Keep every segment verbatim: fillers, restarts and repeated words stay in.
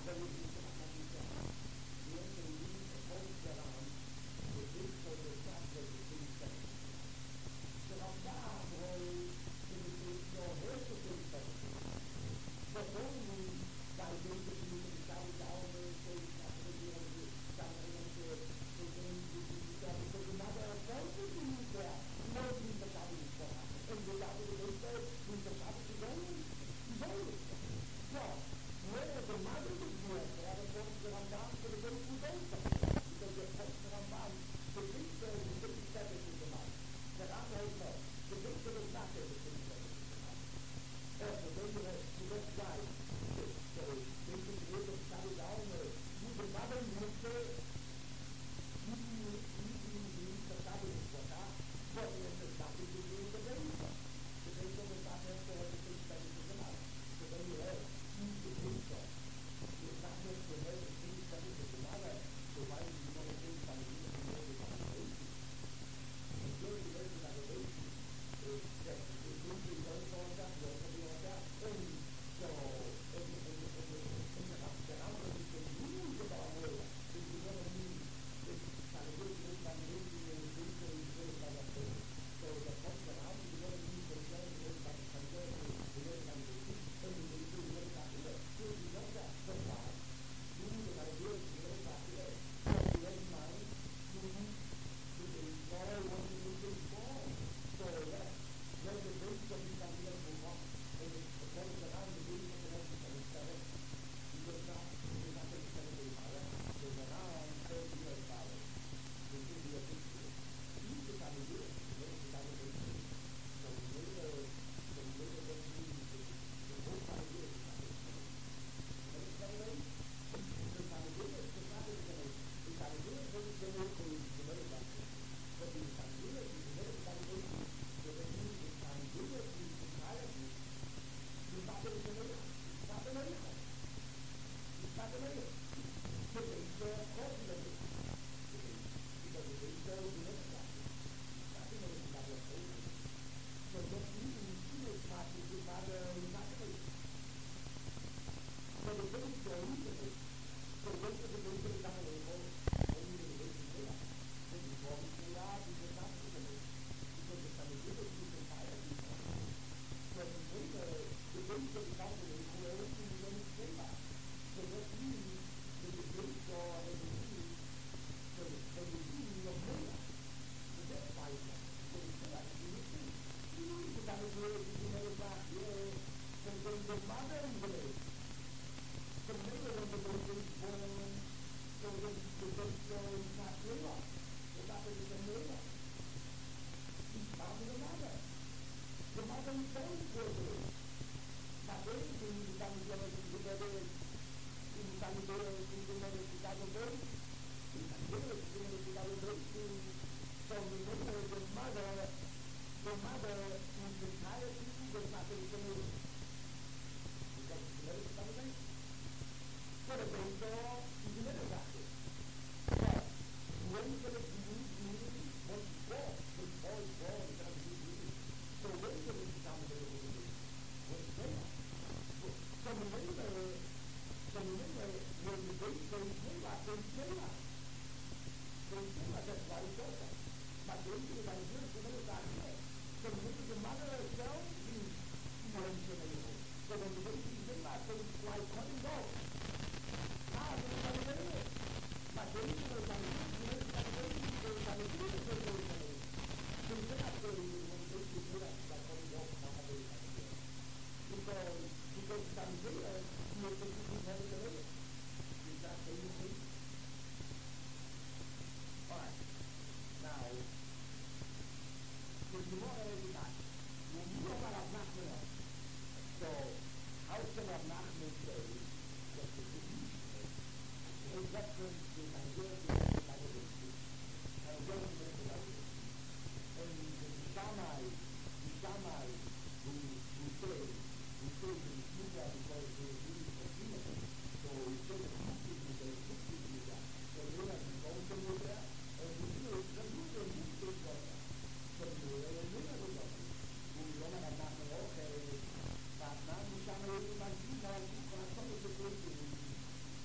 Io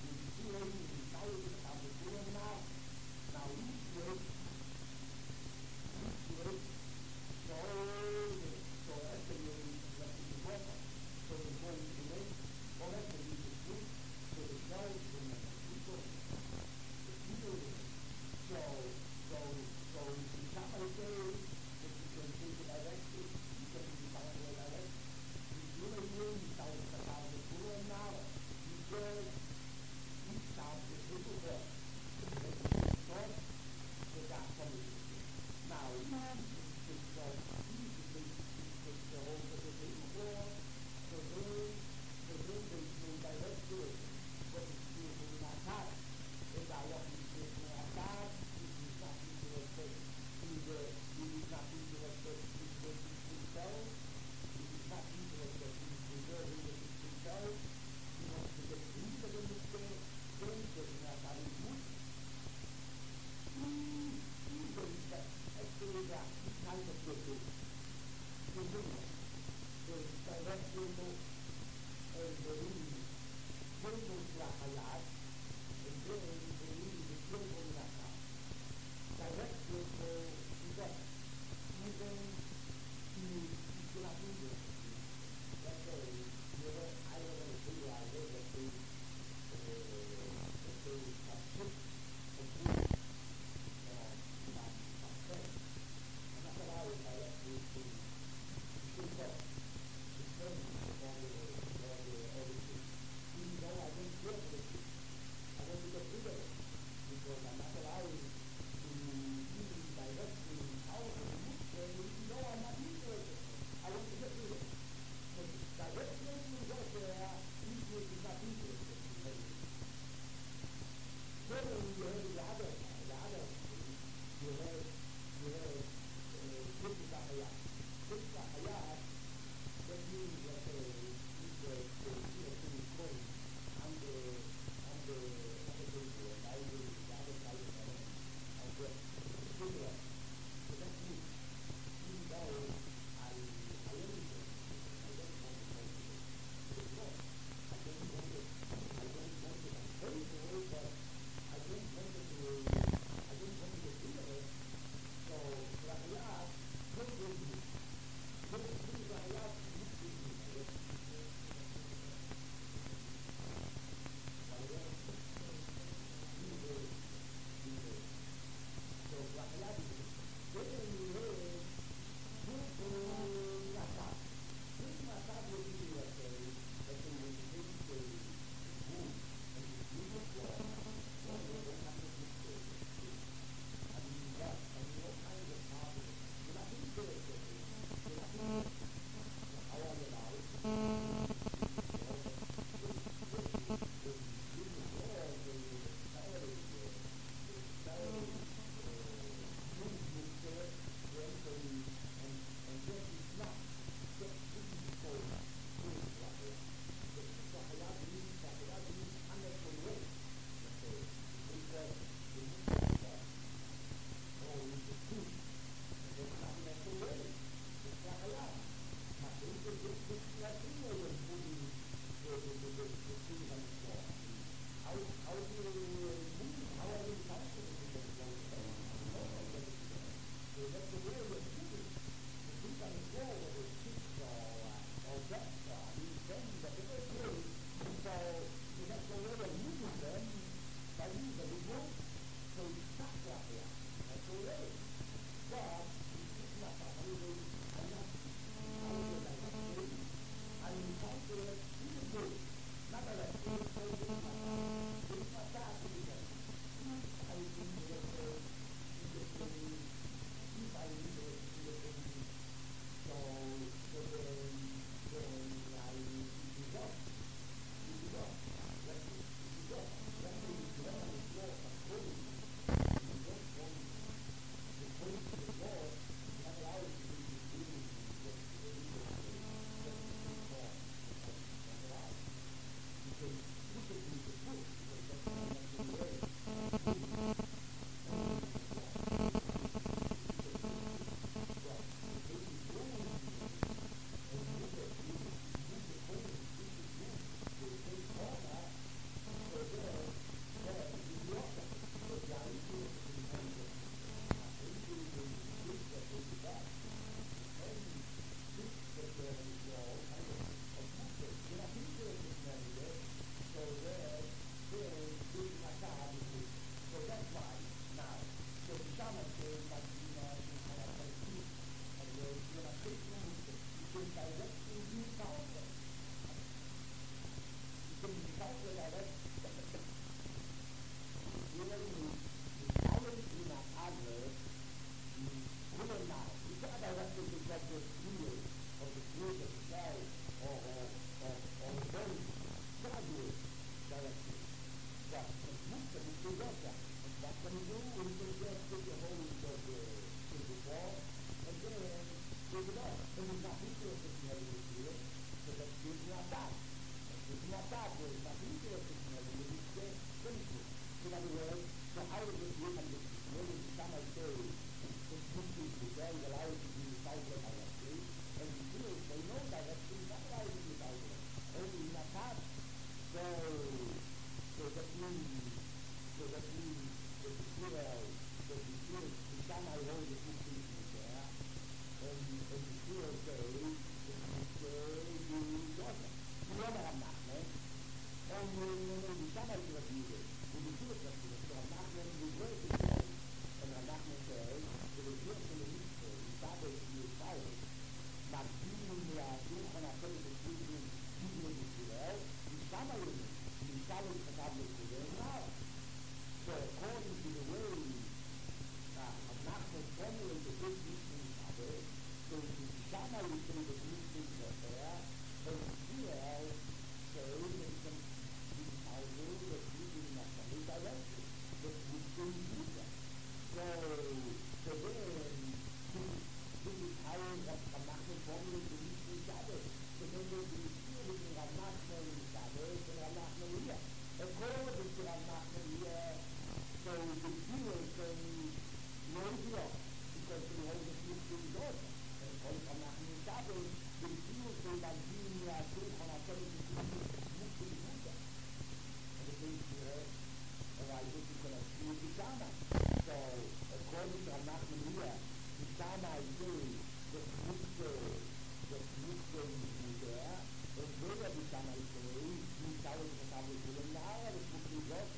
and it's not interested in having a deal, so that gives me a dad. It's not that way, it's not interested in having a deal, it's simple. In other words, the higher the deal and the deal, the time I say, it's simply the day allowed to be decided directly, and the deal, they know directly, it's not allowed to be decided. Only in a past, so, so that means, so that means, that the deal, that the deal, the time I hold the two pieces there, and, and the deal say, that you say, you don't, you don't have nothing, and you know, the time I do a deal, and the deal is so I'm not going to be great to say, and I'm not going to say, that the deal is going to be, the Sabbath is the fire, but giving me a deal, and I tell you the deal, giving me the deal, the Sabbath is the Sabbath is the Sabbath is the now. So according to the way uh, I'm not going to formulate the big piece in the Sabbath, so the Sabbath is going to be the things that there, and the deal, so they can be powerful, that you do not have a direction, that you can do that. So, so then, this is how I'm not going to formulate the piece in the Sabbath. So then there's the deal between I'm not going to the Sabbath and I'm not going to here. According to I'm not going to here, so the deal can no deal, because they hold the piece in the order. And because I'm not going to the Sabbath, the deal say that giving me a deal when I tell you the deal is not to do that. And the thing here, and I think you're going to see the Shama. So, according to I'm not going to here, the Shama is saying that Mukta, that Mukta is there, and whether the Shama is saying, you tell us what I will do in the hour, it's Mukta is up.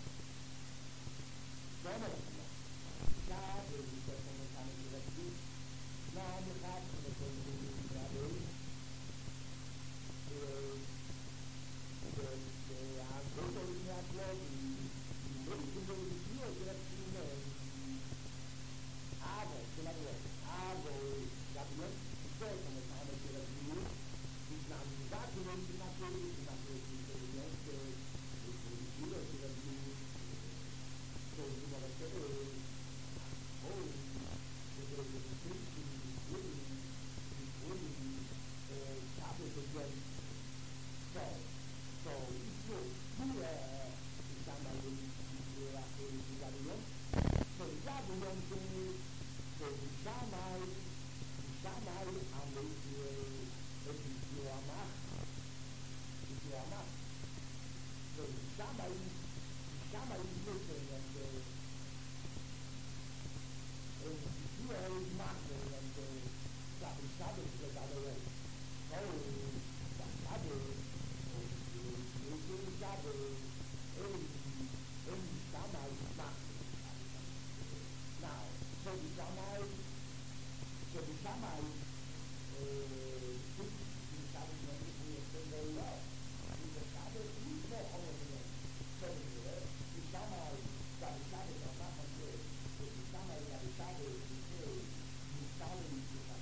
So, I'm not going to know. The Shama is the person who's coming to the street. Now, I'm not going to say the thing in the other way. I'm totally not working. Maybe to do the deal, you have to know. Avo, in other words, Avo, Gabriel, the first on the time of the deal, is not documented, is not really, is not really intelligent, it's a deal, it's a deal. So, you know what I say, oh, there's a distinction between, between, uh, Sabbath again. So, so, if you, you, uh, is somebody who is actually in Gabriel, so Gabriel says, so the Shammai, the Shammai, and the, uh, the Yoamach, the Yoamach. So the Shammai, the Shammai is looking at the, and the Yoamach is marking, and the Sabbath is the other way. So, the Sabbath, the Sabbath, and, and the Shammai is marking. Now, so the Shammai, so the Shammai, uh, this the Sabbath members we explain very well. The Sabbath is more honorable than the Shammai, that the Sabbath are not on good. So the Shammai, that the Sabbath is very, the Sabbath is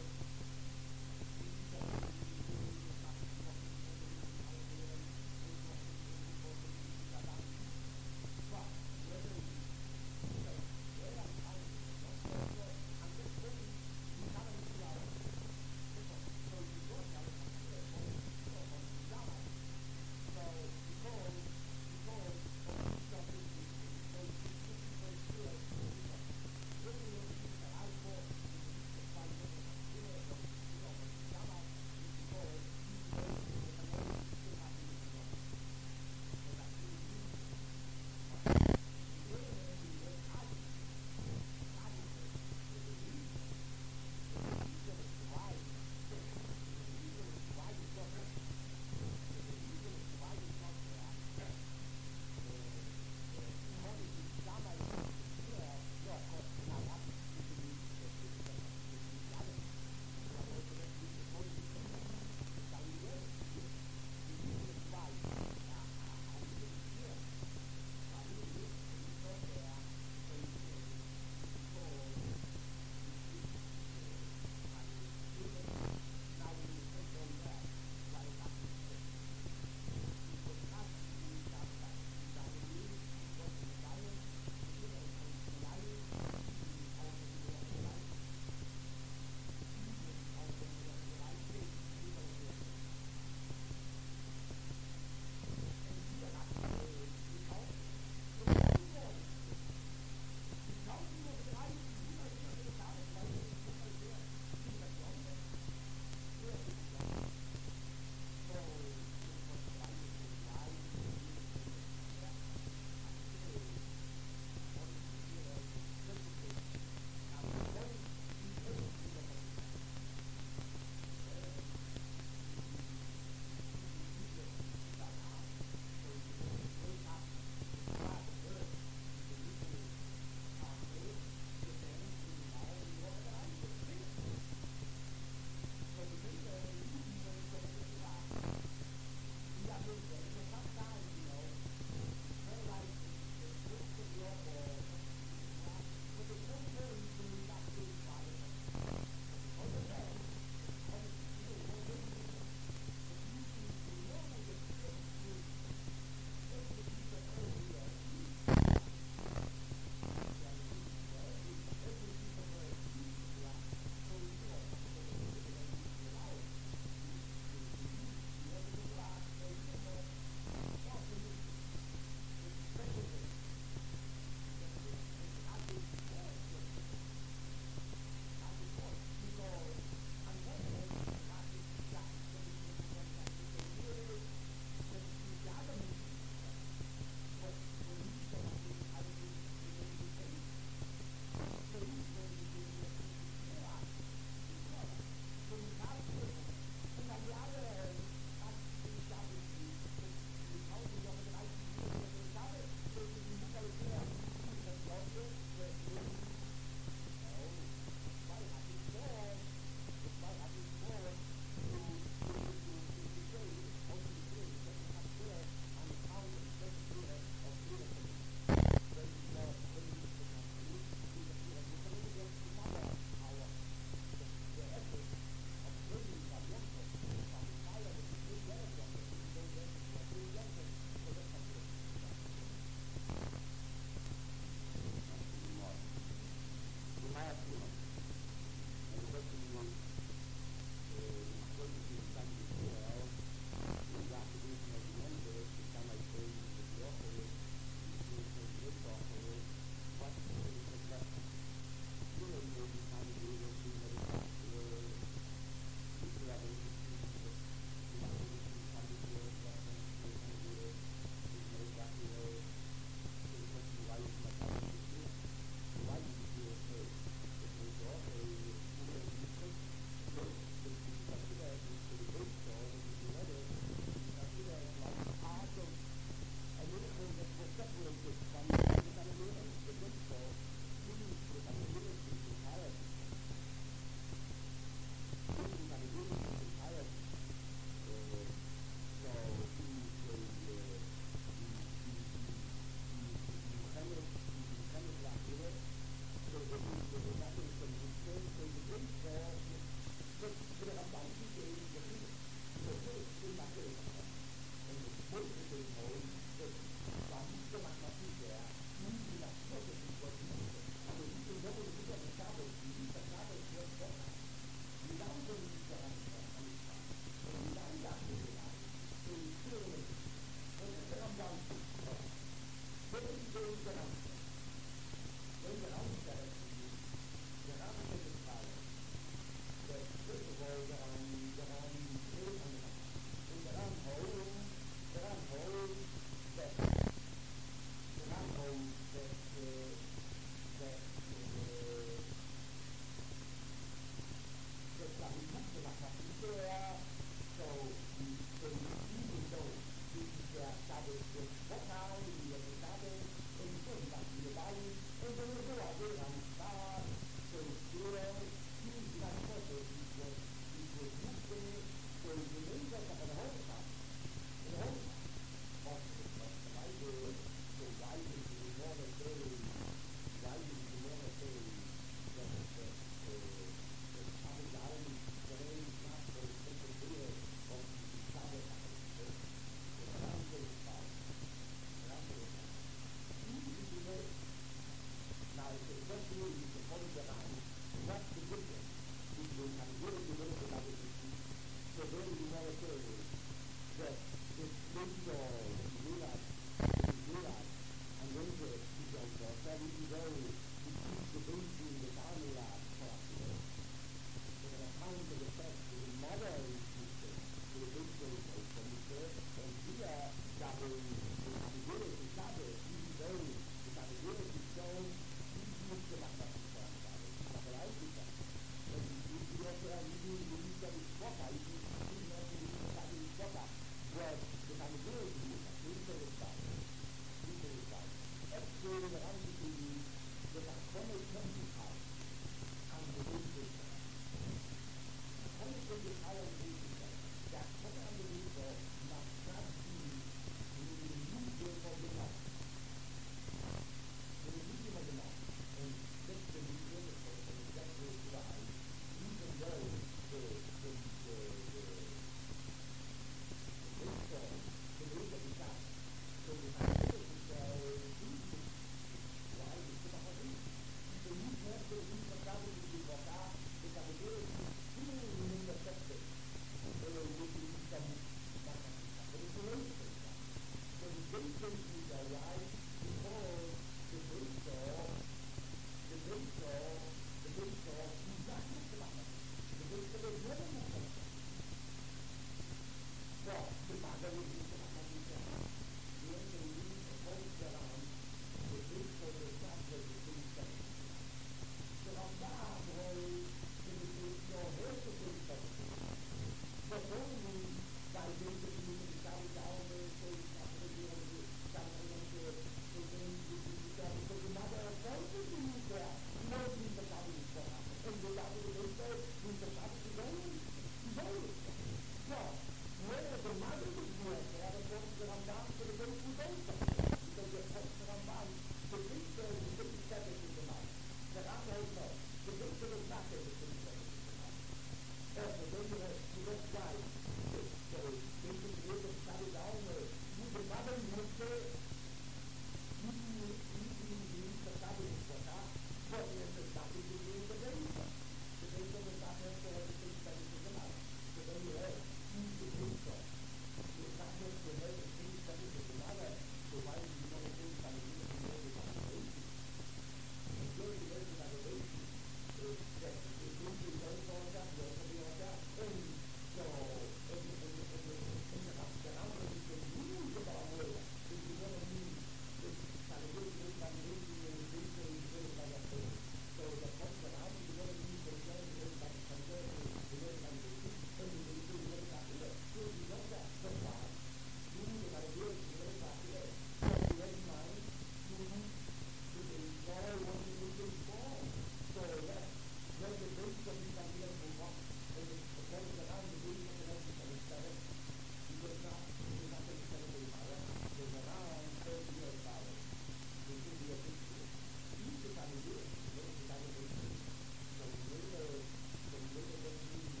aber wir sind ja noch nicht da. Wir haben den Leben verfolgt daran, der Weg von der Stadt, der sich nicht da ist. Der Rambam, wo wir sind ja heute sind da. Verfolgen, weil wir sind mit dem Stadt Daumen, so ist das Regierung, dann haben wir so den, die da so genau erfolgt sind der, nur die Versammlung ist da. Und wir sagen, wir sind da, die Versammlung ist da. Die wollen es. Ja, nur der Mann ist es nur, er hat uns der Rambam für die Welt gut ausgesetzt. Und der Rambam, der Richter, die Wittgenstein ist gemacht. Der Rambam, der Richter des Nackes ist gemacht. Also, wenn wir die Welt weiß, der Richter des Nackes ist down, nur der Mann musste, die, die, die, die Versammlung ist da, vor mir ist das Nackes gewesen, der Richter. Der Richter des Nackes ist der Wittgenstein ist gemacht. Wenn du hörst, diese Richter, die sagen jetzt, der Welt ist nicht, das ist das Nahe, so weil die noch nicht an die Welt ist, an die Welt ist. Und so die Welt ist an die Welt ist, der ist die Welt von der Welt, der ist die Welt von der Welt, und so, und der Raum, der Raum ist so nie gebaut worden, und die Welt ist nie, das ist eine Welt, die ist an die Welt, die ist die Welt, die ist bei der Welt. So, der kommt der Raum, die Welt ist nie, die Welt ist bei der Welt, die Welt ist an die Welt. Und die Welt ist die Welt nach hier. So, die Welt ist das war. Du, die Welt ist die Welt nach hier. So, die Welt meint, du, du bist voll, und du bist voll. So, ja, wenn die Welt so nicht an dir bekommt, und es kommt daran, die Welt ist die Welt ist an der Welt. Die Welt nach, die nach der Welt ist die Welt. Der daran, so die Welt war. Die sind die Welt ist die Welt. Die ist an die Welt, die Welt ist an die Welt. So, die Welt, so die Welt ist die Welt.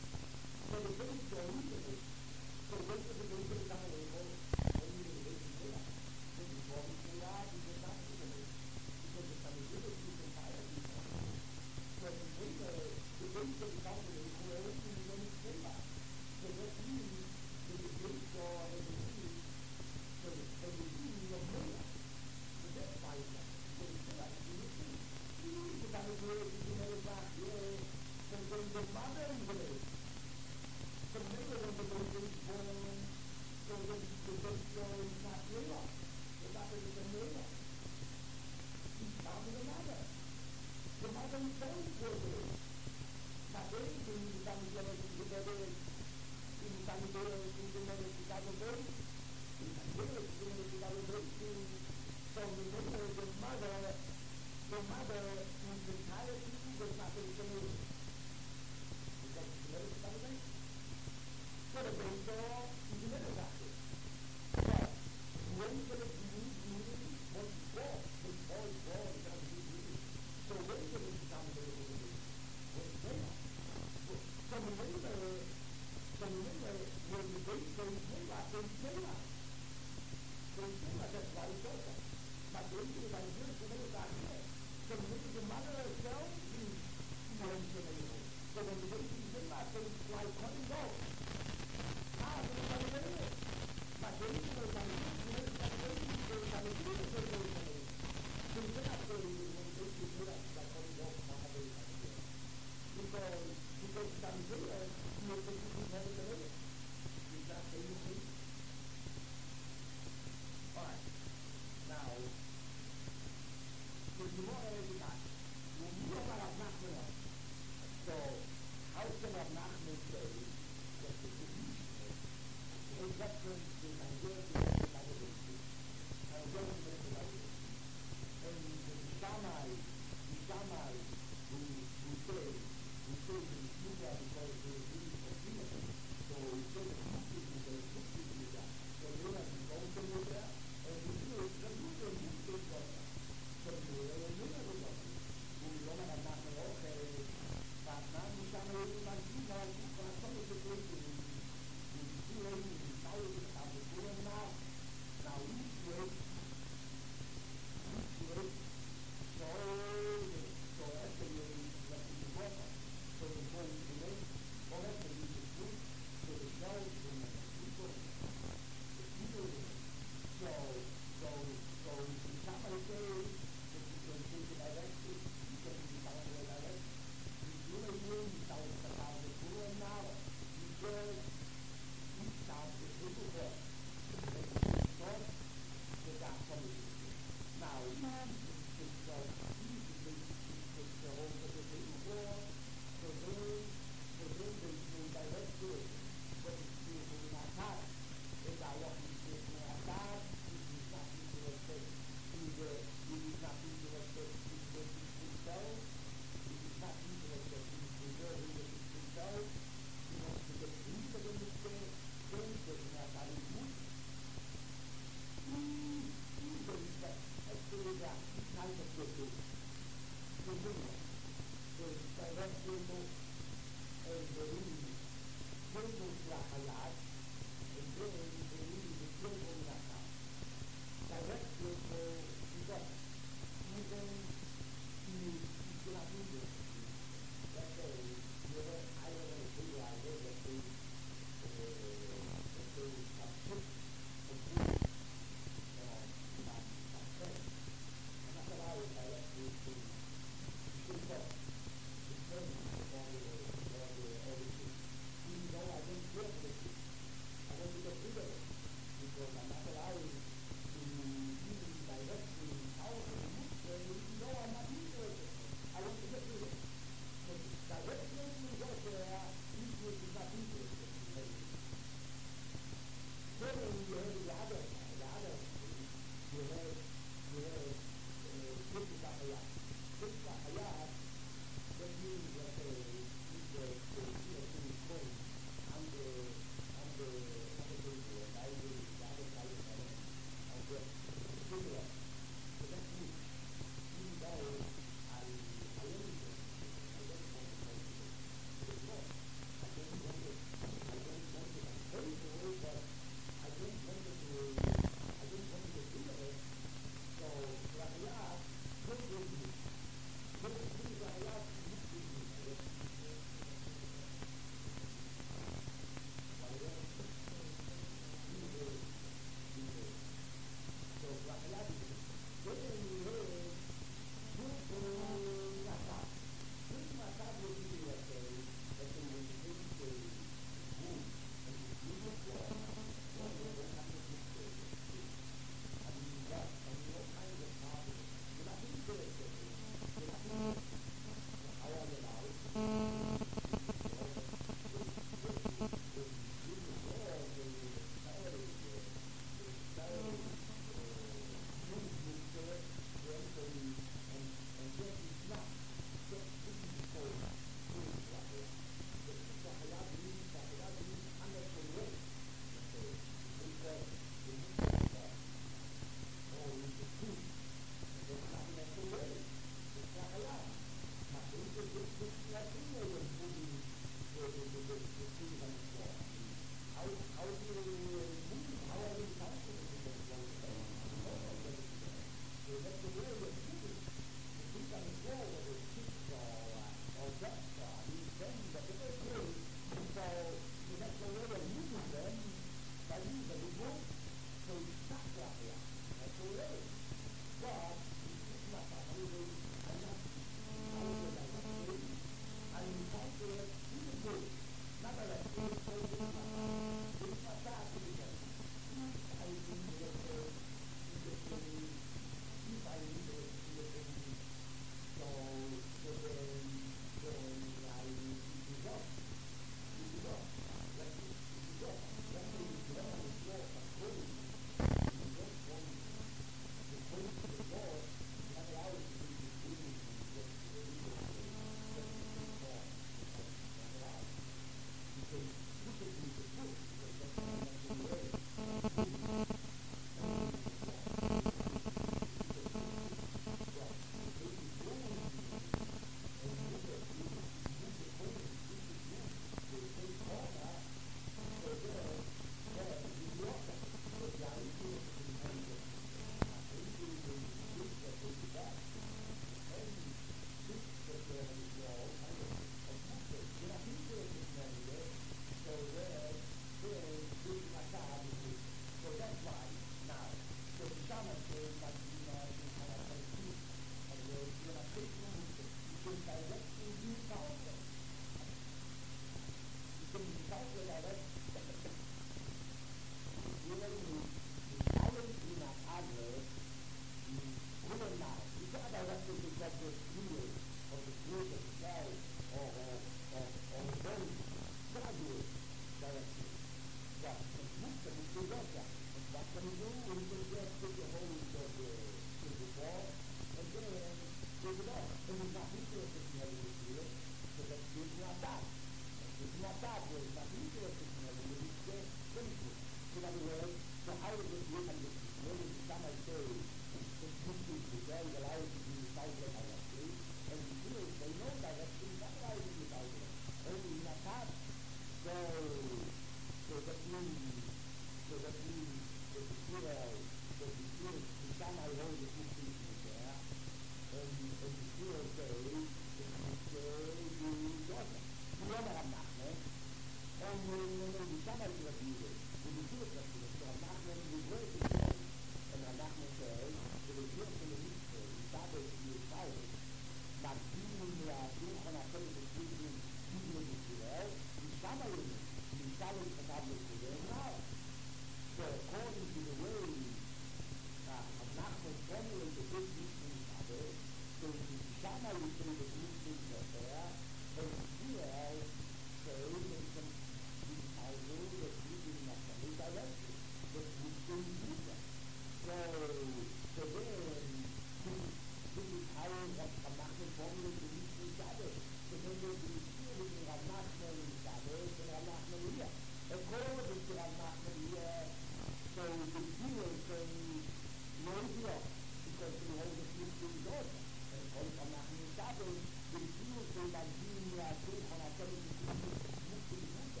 משם הייתי רגיל, ובשביל את רגיל, שאנחנו נגרור את ישראל, ואנחנו כאלה, ובשביל של המצווה, מסתבר שישראל, מרגילים מהדוכן אחר בצליחים, גילים ישראל, משם היינו, משם כתב לקודם, now, so according to the way, אנחנו פונים את זה גילים מסתבר, so משם היינו בצליחים יותר, and here, so they can I know that we do not have direction, but we still do that. So, so then, this is how what Ramachman formulated to reach each other. So then there's the issue between Ramachman and Shabbos and Ramachman here. According to Ramachman here, so the Jews say, no deal, because they hold the few things also. And according to Ramachman and Shabbos, the Jews say that Jews are too, and I tell you the Jews are too good.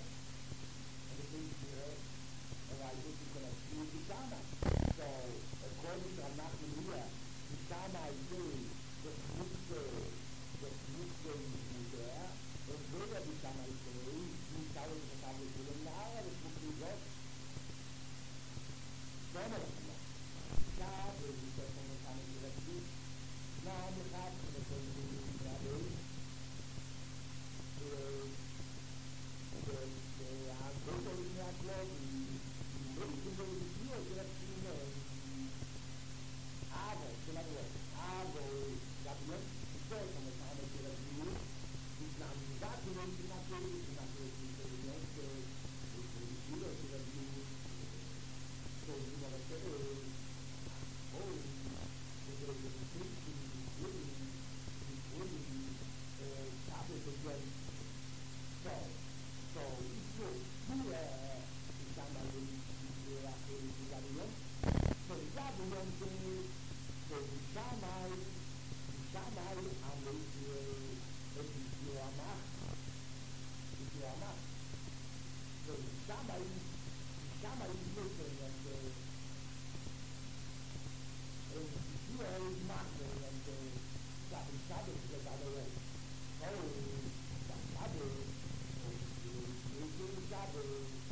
And I think you're going to see the Shama. So, according to Ramachman here, the Shama is saying that Mitzvah, that Mitzvah is there, and whether the Shama is saying, the Shama is probably doing the Hara, the Mitzvah is up. So, I'm going to come up. The Shama is the person who's coming to the Mitzvah. Now, I'm going to have to the person who's in the Mitzvah. Questo è il mio accordo, molto bene di più, che è il Avo, che la vuoi, Avo, Gabriel, il poi come fanno che la più, il namizzato non si nato, si nato intelligente, il produttivo, che la più, che è una volta, oh, che è il produttivo, il produttivo, il produttivo, sape che c'è, so, so, il suo, lui è, diciamo, l'idea che il Gabriel, so il Gabriel che, so il Shammai, il Shammai ha invece, è il più amato, il più amato, so il Shammai, il Shammai invece è il, è il più è il mato, è il, il Shabbos che è dato lei, oh, il Shabbos, il Shabbos,